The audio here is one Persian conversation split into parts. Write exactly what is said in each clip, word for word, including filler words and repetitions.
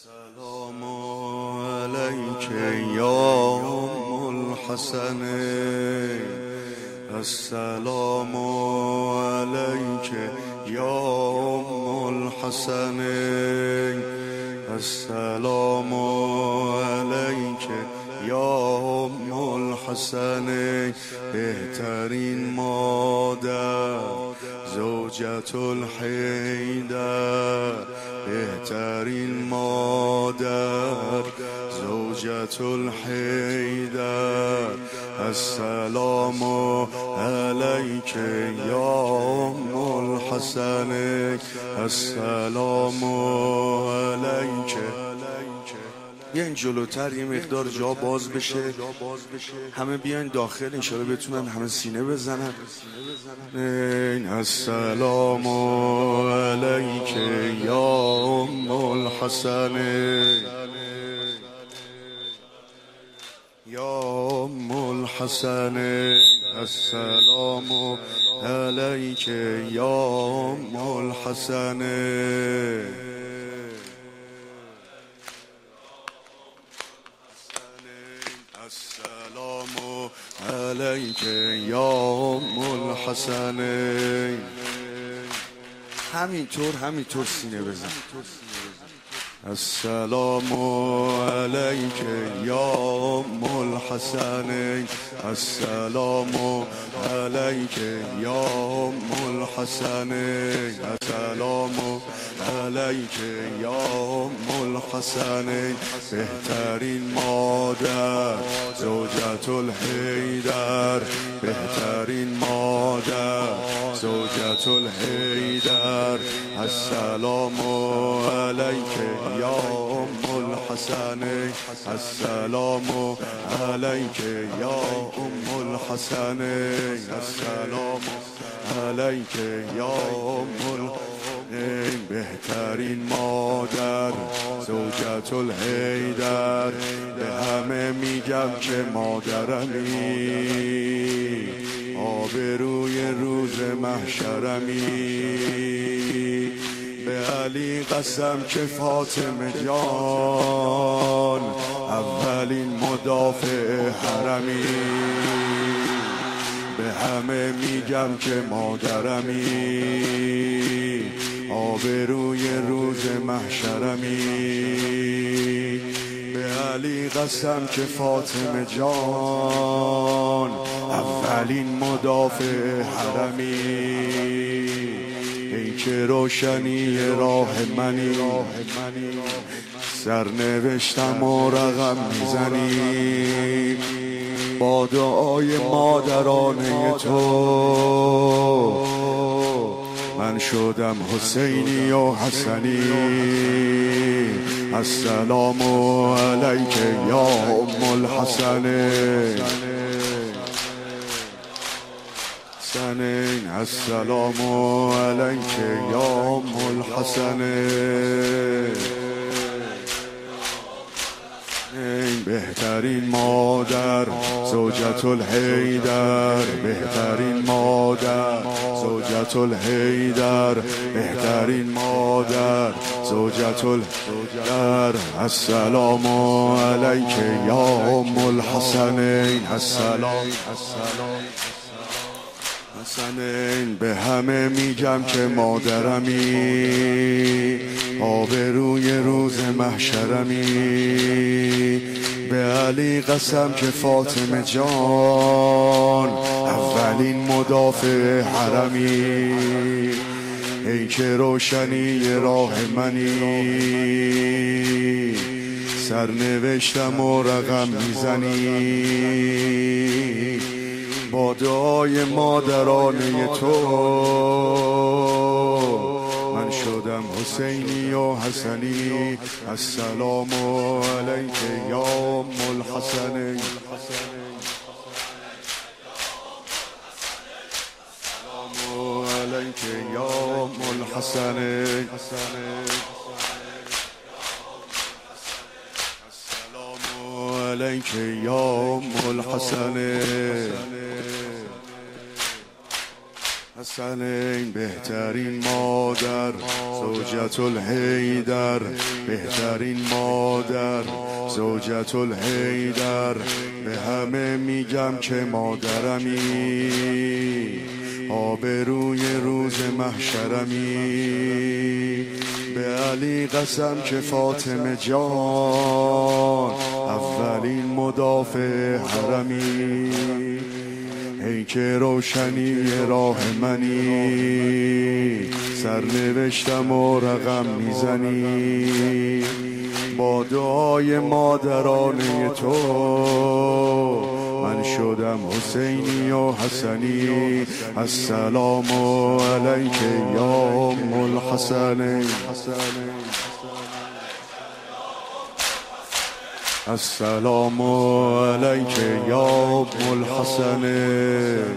السلام عليك يا أم الحسن، السلام عليك يا أم الحسن، السلام عليك يا أم الحسن. بهترین مادر زوجة الحیدر، بهترین مادر زوجة الحیدر. السلام عليك يا أم الحسن، السلام عليك. بیاین جلوتر یه مقدار جا باز بشه، همه بیاین داخل، انشاءالله بتونن همه سینه بزنن. السلام عليك يا أم الحسن، يا أم الحسن. السلام عليك يا أم الحسن، السلام عليك يا أم الحسن. همینطور همینطور سینه بزن. السلام عليك يا أم الحسن، السلام عليك يا أم الحسن، السلام عليك يا أم الحسن. بهترین مادر زوجة الحیدر، بهترین مادر زوجة الحیدر. السلام عليك يا أم الحسن، السلام عليك يا أم الحسن، السلام عليك يا أم الحسن. بهترین مادر زوجة الحیدر. به همه میگم که مادرمی، آبروی روز محشرمی. به علی قسم که فاطمه جان اولین مدافع حرمی. به همه میگم که مادرمی، آبروی روز محشرمی. به علی قسم که فاطمه جان اولین مدافع حرمی. ای که روشنی راه منی، سرنوشتم و رقم میزنی. با دعای مادرانه تو من شدم حسینی و حسنی. السلام عليك يا أم الحسن، السلام عليك يا أم الحسن. بهترین مادر زوجة الحیدر، بهترین مادر زوجة الحیدر، بهترین مادر زوجة الحیدر. السلام عليك يا أم الحسن، السلام حسنین. به همه میگم که مادرمی، آبروی روز محشرمی. به علی قسم که فاطمه جان اولین مدافع حرمی. ای که روشنی راه منی، سرنوشتم و رقم میزنی. با دعای مادرانه تو من شدم حسینی و حسنی. السلام عليك يا أم الحسن، السلام عليك يا أم الحسن، السلام عليك يا أم الحسن. حسنین بهترین مادر، زوجة الحیدر بهترین مادر، زوجة الحیدر. به همه میگم که مادرمی، آبروی روز محشرمی. به علی قسم که فاطمه جان، اولین مدافع حرمی. ای که روشنی راه منی، سرنوشتم و رقم میزنی. با دعای مادرانه تو من شدم حسینی و حسنی. السلام علیک یا ام الحسنین، السلام علیک یا ام الحسنین.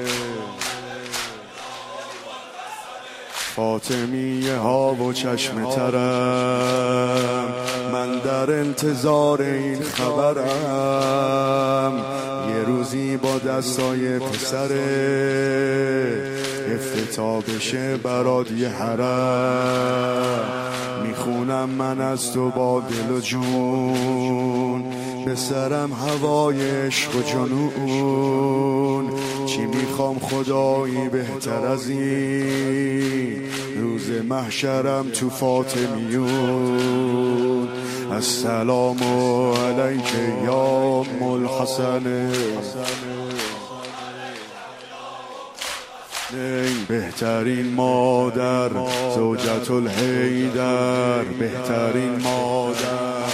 فاطمیه ها و چشم ترم، من در انتظار این خبرم. یه روزی با دستای پسره افتتاح بشه برات یه حرم. میخونم من از تو با دل و جون، به سرم هوای عشق و جنون. چی میخوام خدایی بهتر از این، روز محشرم تو فاطمیون. السلام علیک یا ام الحسنین، بهترین مادر، زوجة الحیدر بهترین مادر،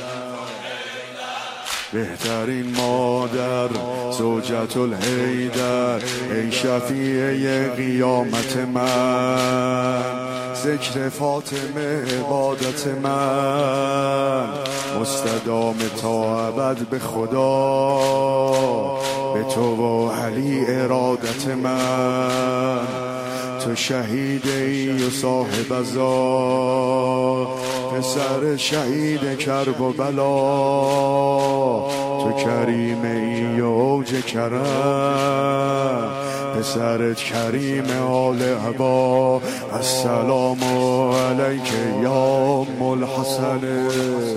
بهترین مادر، زوجة الحیدر. ای شفیع قیامت من، ذکر فاطمه عبادت من. مستدام تا ابد به خدا، به تو و علی ارادت من. تو شهید ای و صاحب عزا، پسر شهید کرب و بلا. تو کریم ای و اوج کرم، پسرت کریم آل عبا. السلام علیک یا ام الحسنین،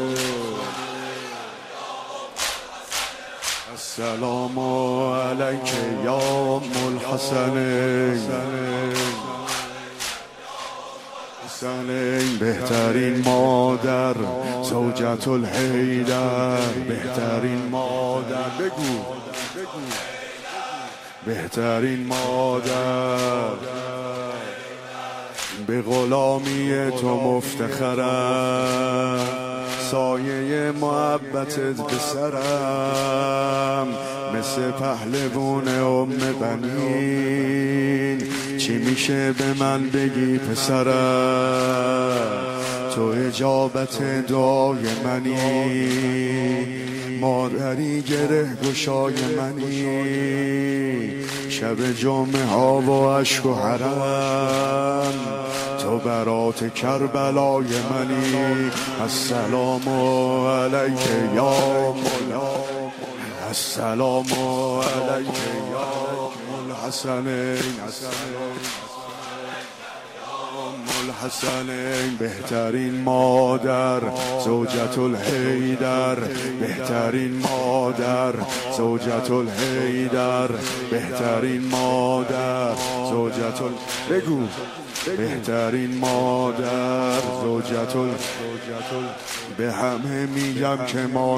السلام علیک یا ام الحسنین. حسنین بهترین مادر، زوجة الحیدر بهترین مادر. بگو بهترین مادر. به غلامی تو مفتخرم، سایه محبتت به سرم. مثل پهلوان ام بنین، چی میشه به من بگی پسرم؟ تو اجابت دعای منی، مادری گره گشای منی. شب جمعه ها و عشق و حرم، تو برات کربلای منی. السلام علیک یا مولا، السلام علیک یا الحسنین، الحسنین بهترین مادر، زوجة الحیدر بهترین مادر، زوجة الحیدر بهترین مادر، زوجة ال... بگو بهترین مادر، زوجة ال... به همه میگم که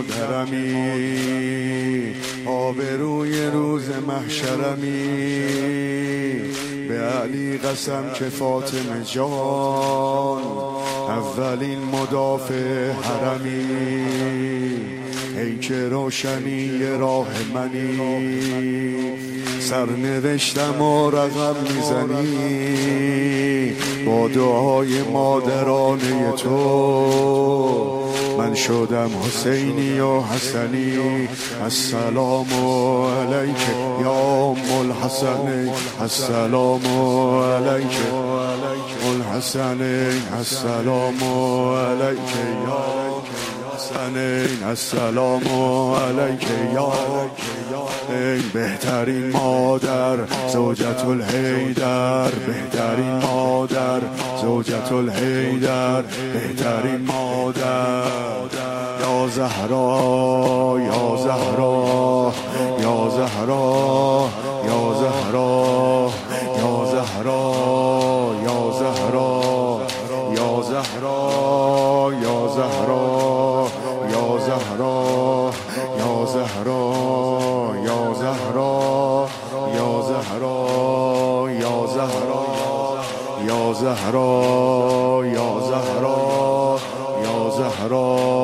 مادرمی، آبروی روز محشرمی. به علی قسم که فاطمه جان، اولین مدافع حرمی. ای که روشنی راه منی، سرنوشتم و رقم میزنی. با دعای مادرانه تو من شدم حسینی و حسنی. السلام علیک یا ام الحسنین، السلام علیک الحسنین، السلام علیک یا حسنین السلام علیک یا ای بهترین مادر زوجة الحیدر، بهترین مادر زوجة الحیدر، بهترین مادر. یا زهرا یا زهرا یا زهرا یا زهرا یا زهرا یا زهرا یا زهرا یا زهرا یا زهرا یا زهرا یا زهرا یا زهرا یا زهرا یا زهرا یا زهرا یا زهرا